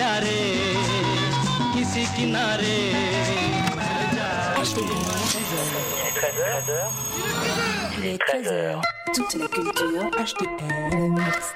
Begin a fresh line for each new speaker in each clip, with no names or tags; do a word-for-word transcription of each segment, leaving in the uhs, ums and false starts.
प्यारे किसी किनारे
Il est treize heures. Toute la culture H T L Mix.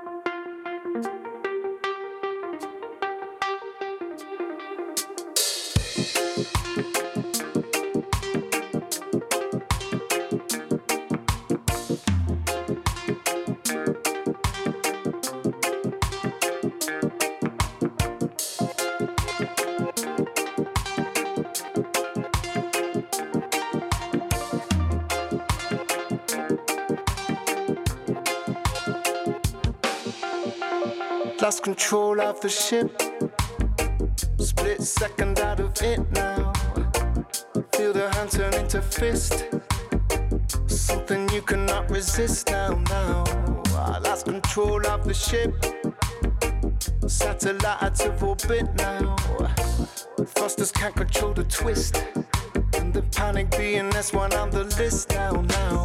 Lost control of the ship. Split second out of it now. Feel the hand turn into fist. Something you cannot resist now, now. I lost control of the ship. Satellite out of orbit now. Thrusters can't control the twist. And the panic being that's one on the list now, now.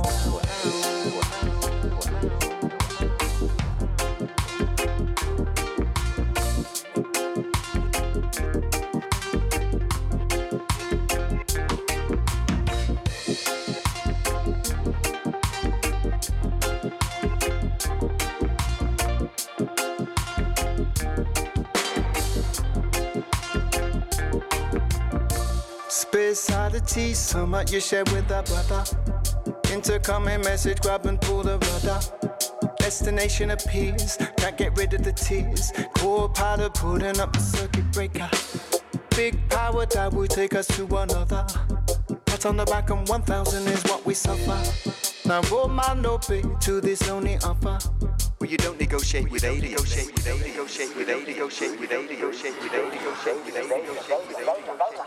Space oddity, some you share with a brother. Intercoming message, grab and pull the rudder. Destination appears, can't get rid of the tears. Core powder pulling up the circuit breaker. Big power that will take us to another. Pat on the back and one thousand is what we suffer. Now roll my no big to this only offer. Well, you don't negotiate with A, negotiate with A, negotiate with A, negotiate with A, negotiate with A, negotiate with A, negotiate with A.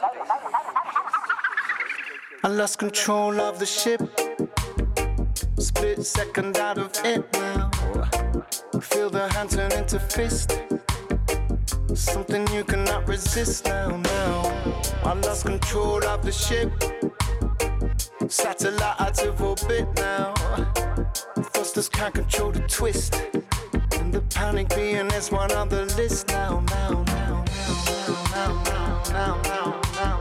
I lost control of the ship. Split second out of it now. Feel the hand turn into fist. Something you cannot resist now, now. I lost control of the ship. Satellite out of orbit now. Thrusters can't control the twist. And the panic being is one on the list now, now, now, now, now, now, now, now, now, now.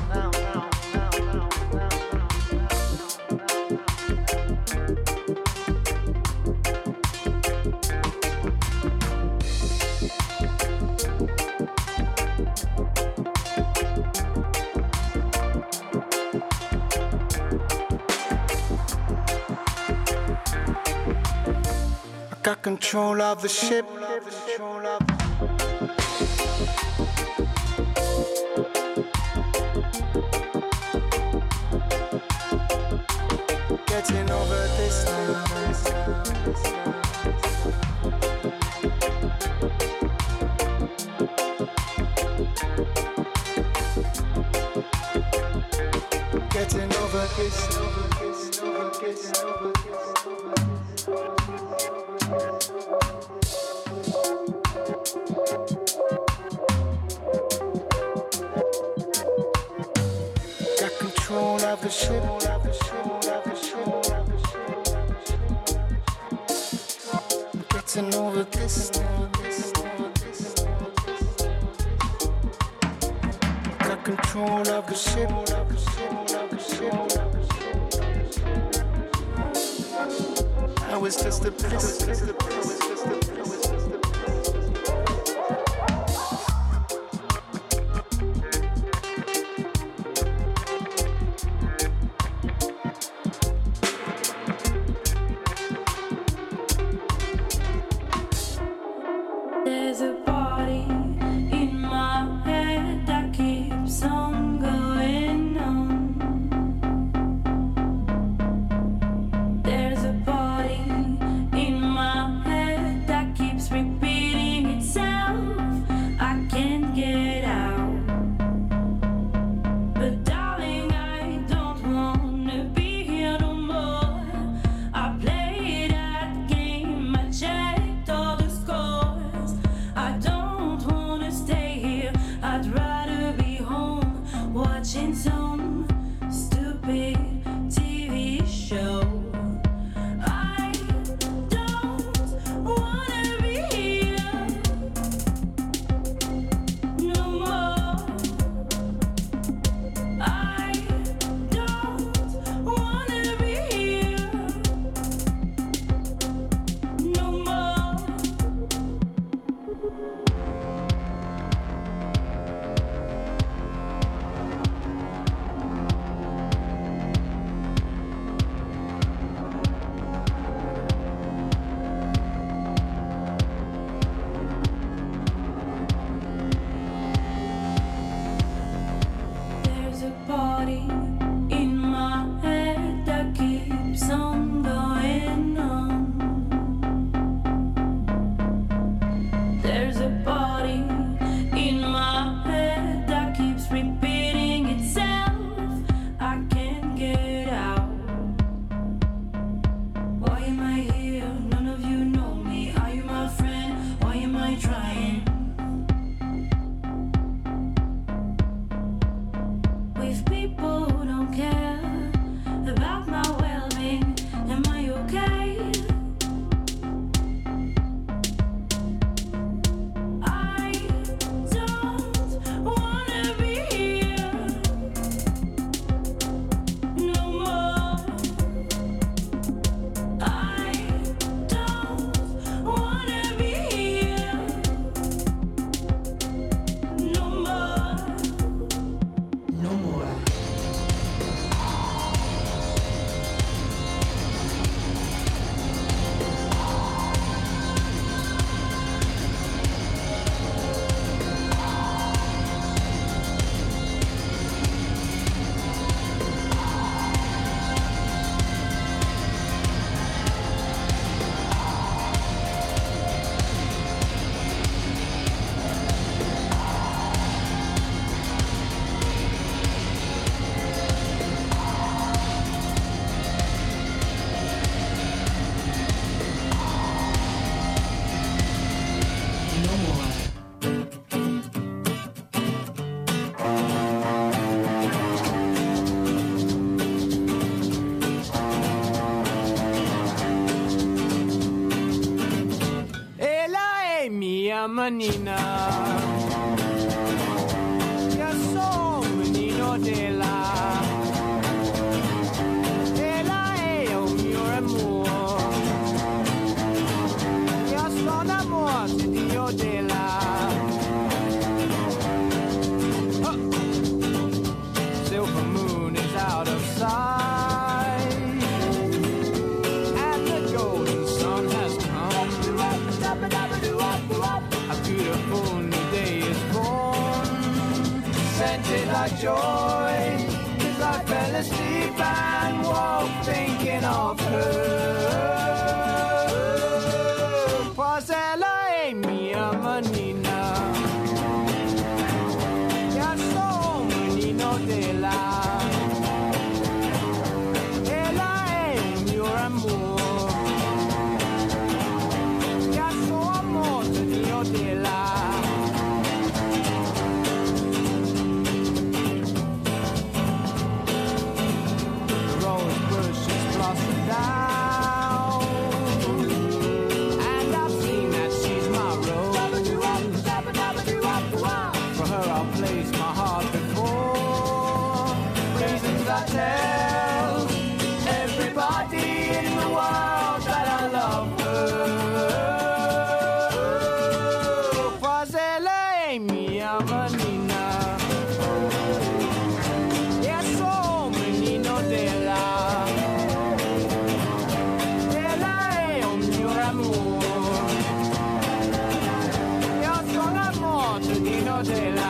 Got control of the ship. Getting over this now. Getting over this, over this, over this, over this. Of the ship, of the ship, of the ship, of the ship. Getting over this now, this now, this now. Got control of the ship, of the ship, of the ship, of the ship. I was just a bliss, just a bliss, just a bliss.
There's a body in my head. party in my head that keeps on going on. There's a party in my head that keeps repeating itself. I can't get out. Why am I here? None of you know me. Are you my friend? Why am I trying? With people who don't care about my well-being. Am I okay? I don't wanna be here no more. I don't wanna be here no more.
No more. No more.
Ella è mia manina, io sono menino della. Ella è il mio amore, io sono amore di Dio della. Oh. Silver moon is out of sight, and the golden sun has come. A beautiful new day is born, scented like joy, 'cause I fell asleep and woke thinking of her. 'Twas ella e mia manina, io sono menino della. Ella è il mio amore, io sono amore di Dio della. Rose bushes blossom down, and I've seen that she's my rose. For her I'll place my heart before. Reasons I tell everybody in the world that I love her. Was ella mia manina, io sono menino della. Ella è il mio amore, io sono amore di Dio della.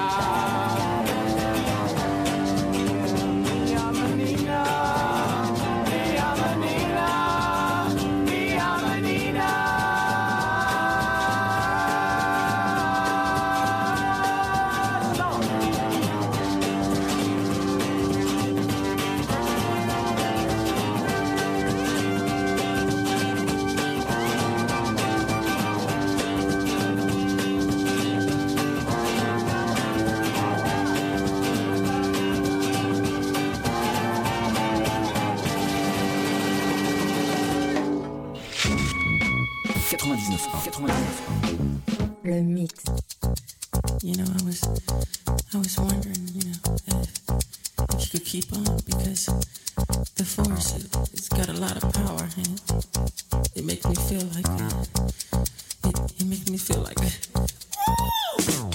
Mia manina, mia manina, mia manina.
Le mix.
You know, I was, I was wondering, you know, if, if you could keep on, because the force, it, it's got a lot of power, and it makes me feel like, uh, it, it makes me feel like, woo!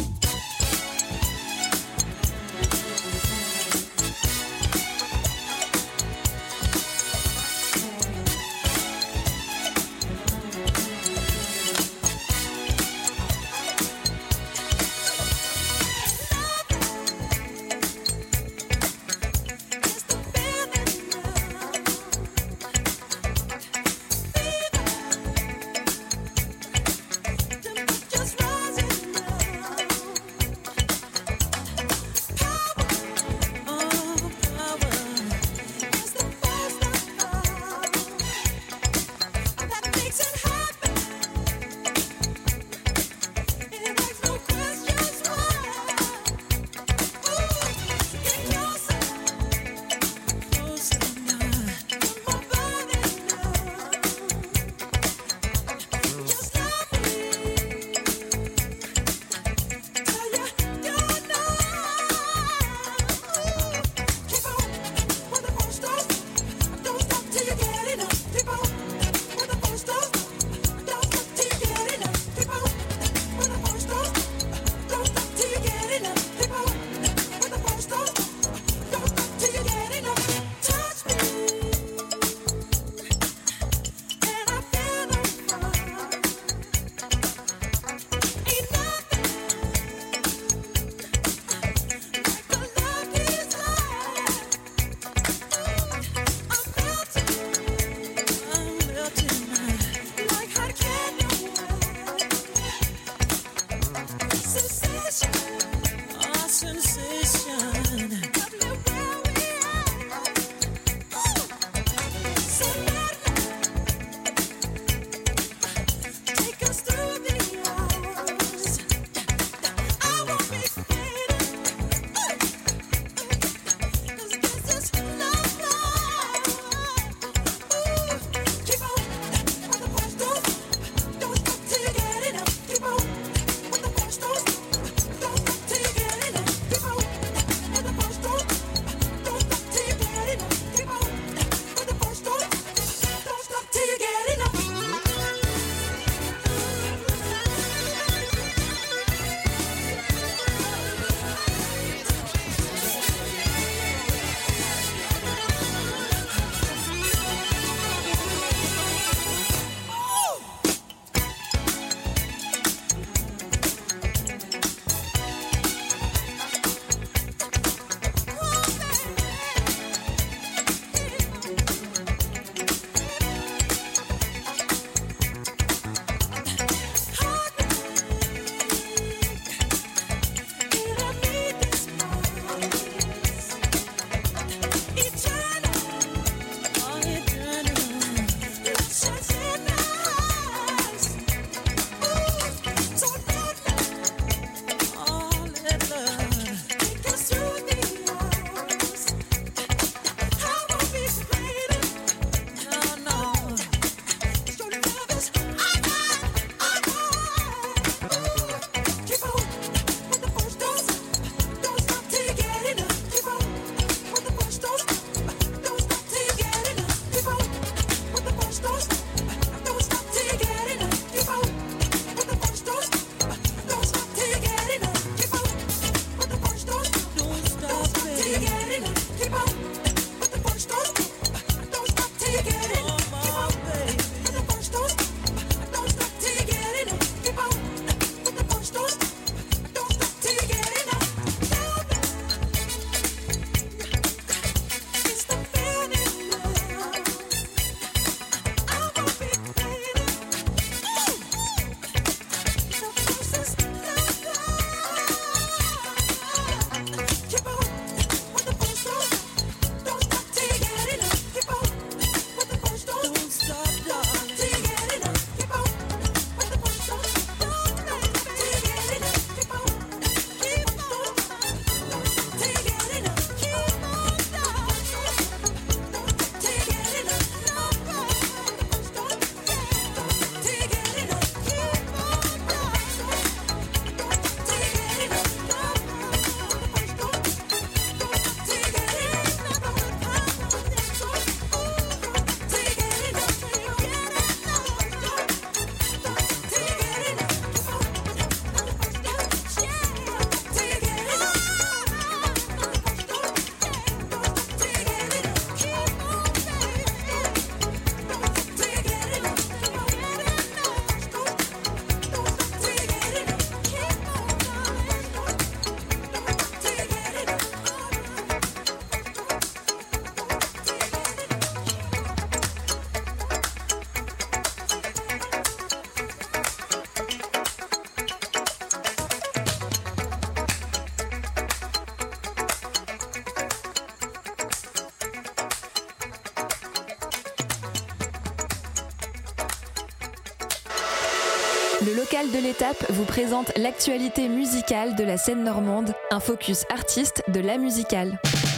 Le local de l'étape vous présente l'actualité musicale de la scène normande, un focus artiste de la musicale.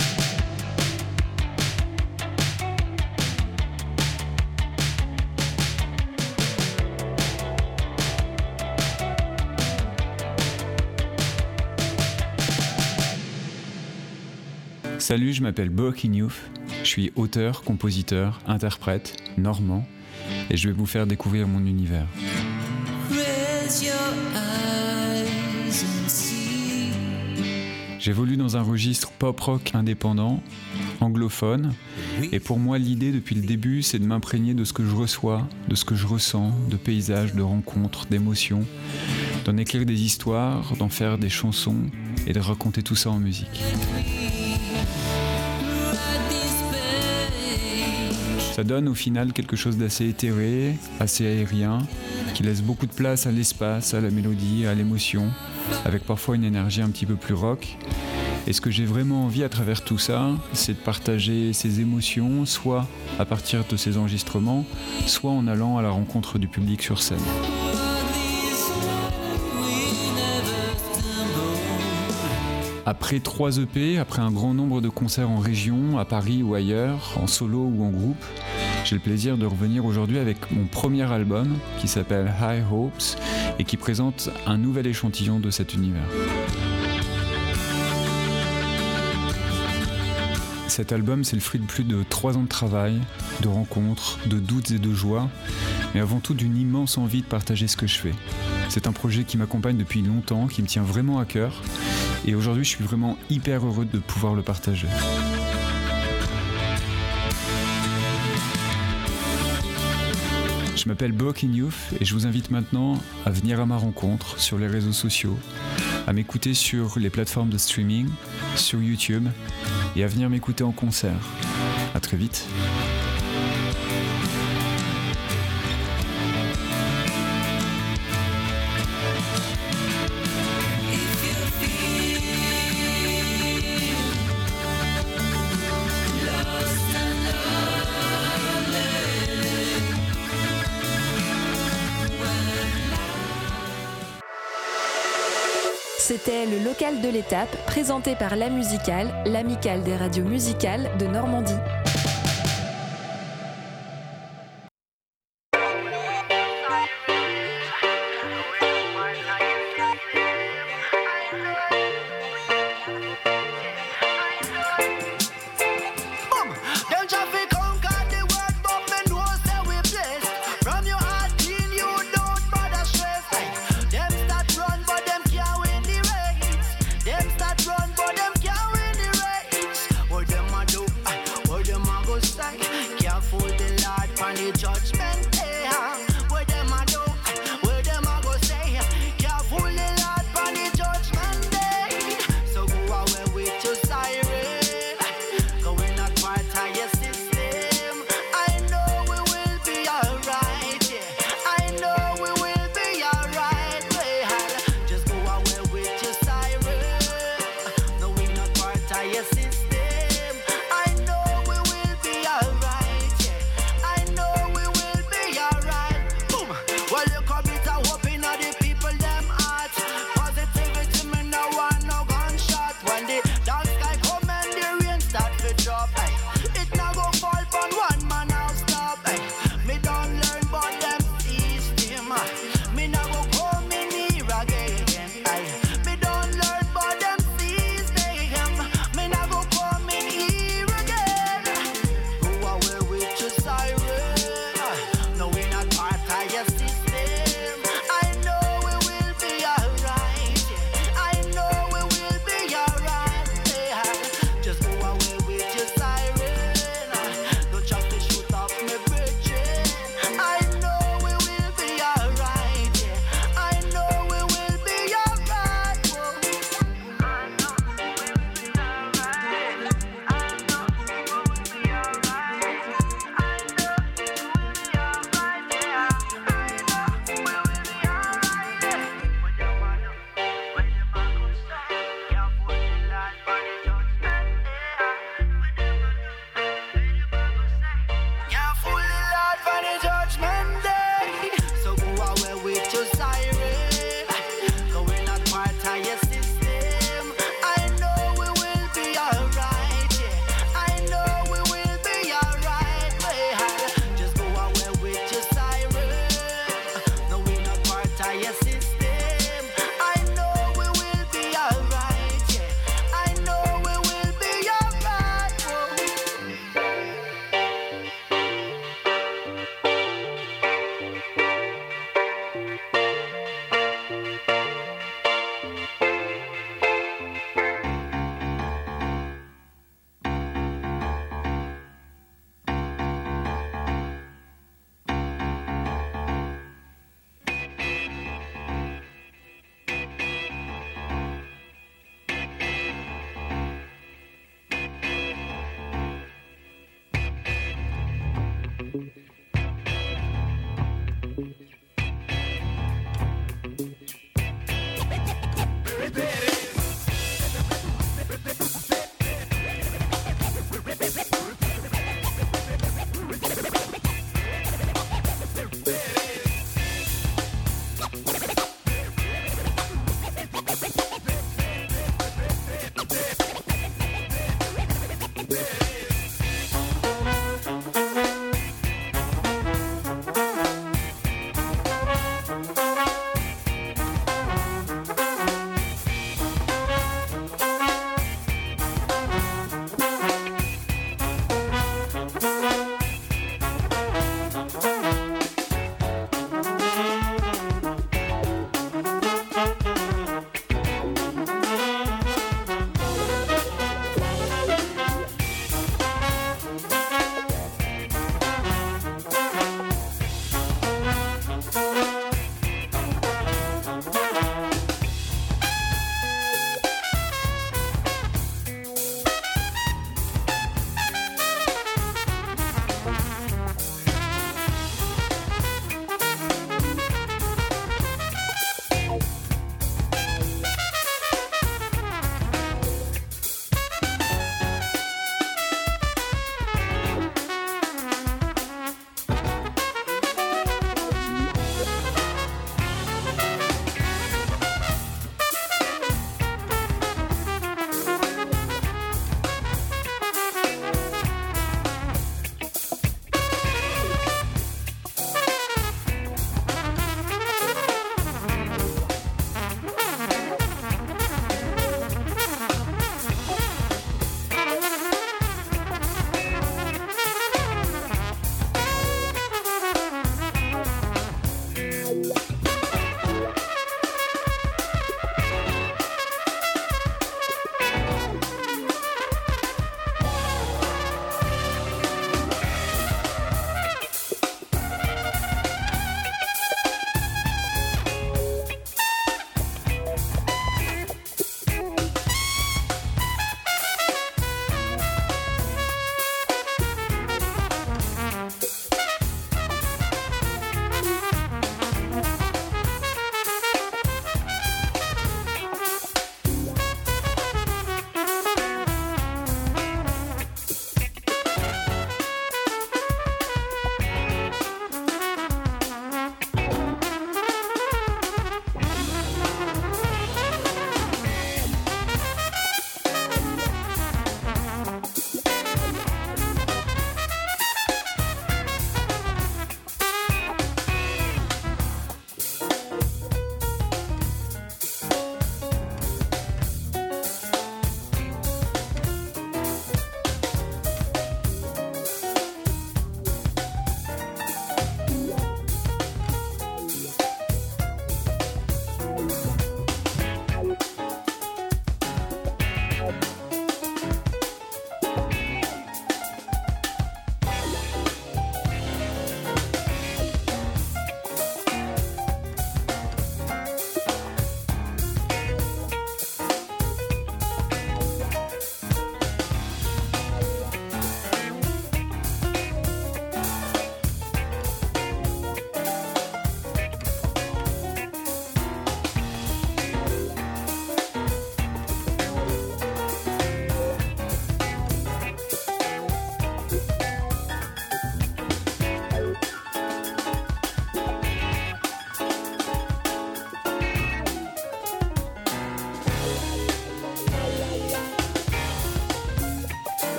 Salut, je m'appelle Boakin Youth, je suis auteur, compositeur, interprète, normand, et je vais vous faire découvrir mon univers. J'évolue dans un registre pop-rock indépendant, anglophone, et pour moi l'idée depuis le début c'est de m'imprégner de ce que je reçois, de ce que je ressens, de paysages, de rencontres, d'émotions, d'en écrire des histoires, d'en faire des chansons et de raconter tout ça en musique. Ça donne au final quelque chose d'assez éthéré, assez aérien, qui laisse beaucoup de place à l'espace, à la mélodie, à l'émotion, avec parfois une énergie un petit peu plus rock. Et ce que j'ai vraiment envie à travers tout ça, c'est de partager ces émotions, soit à partir de ces enregistrements, soit en allant à la rencontre du public sur scène. Après trois E P, après un grand nombre de concerts en région, à Paris ou ailleurs, en solo ou en groupe, j'ai le plaisir de revenir aujourd'hui avec mon premier album qui s'appelle High Hopes et qui présente un nouvel échantillon de cet univers. Cet album, c'est le fruit de plus de trois ans de travail, de rencontres, de doutes et de joies, mais avant tout d'une immense envie de partager ce que je fais. C'est un projet qui m'accompagne depuis longtemps, qui me tient vraiment à cœur, et aujourd'hui je suis vraiment hyper heureux de pouvoir le partager. Je m'appelle Boakin Youth et je vous invite maintenant à venir à ma rencontre sur les réseaux sociaux, à m'écouter sur les plateformes de streaming, sur YouTube et à venir m'écouter en concert. À très vite.
C'était le local de l'étape, présenté par La Musicale, l'amicale des radios musicales de Normandie.
System. I know we will be alright. Yeah. I know we will.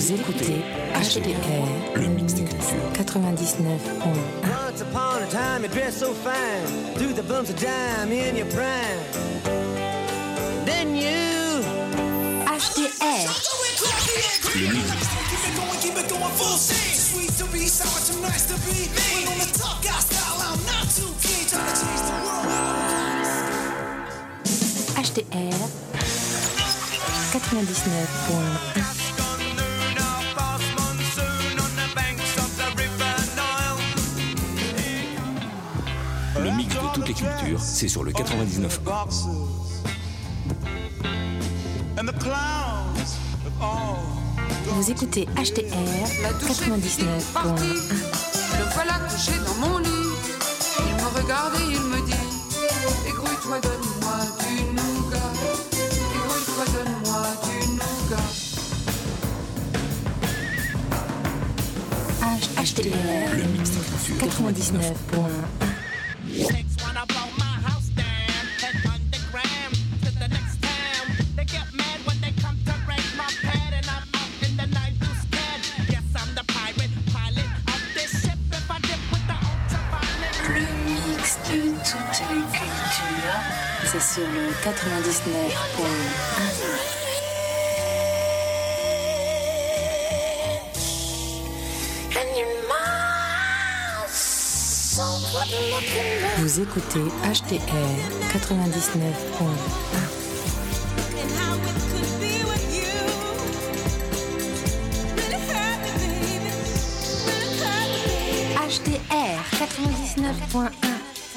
Vous écoutez H T R, le mix des cultures. quatre-vingt-dix-neuf point un.
Once upon a time you dressed so fine, threw the bumps of dime in your prime. Then you
H T R.
Le mix.
H T R quatre-vingt-dix-neuf point un.
Le mix de toutes les cultures, c'est sur le quatre-vingt-dix-neuf point un.
Vous écoutez H T R quatre-vingt-dix-neuf point un.
Le voilà couché dans mon lit. Il me regarde et il me dit: égrouille-toi, donne-moi du nougat. Égrouille-toi, donne-moi du nougat.
H T R,
le mix des cultures,
quatre-vingt-dix-neuf point un. C'est sur le quatre-vingt-dix-neuf point un. Vous écoutez H T R quatre-vingt-dix-neuf point un. H T R quatre-vingt-dix-neuf point un.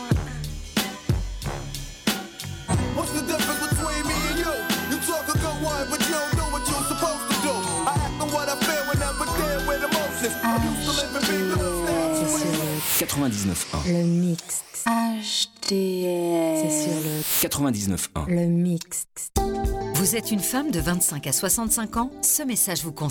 What's the difference between me and you? You talk a good one, but you don't do what you're supposed to do. I act on what I feel when I'm there with emotions. I used to live in big girls.
quatre-vingt-dix-neuf point un.
Le mix. H T R. C'est sur le
quatre-vingt-dix-neuf point un.
Le mix.
Vous êtes une femme de vingt-cinq à soixante-cinq ans? Ce message vous concerne.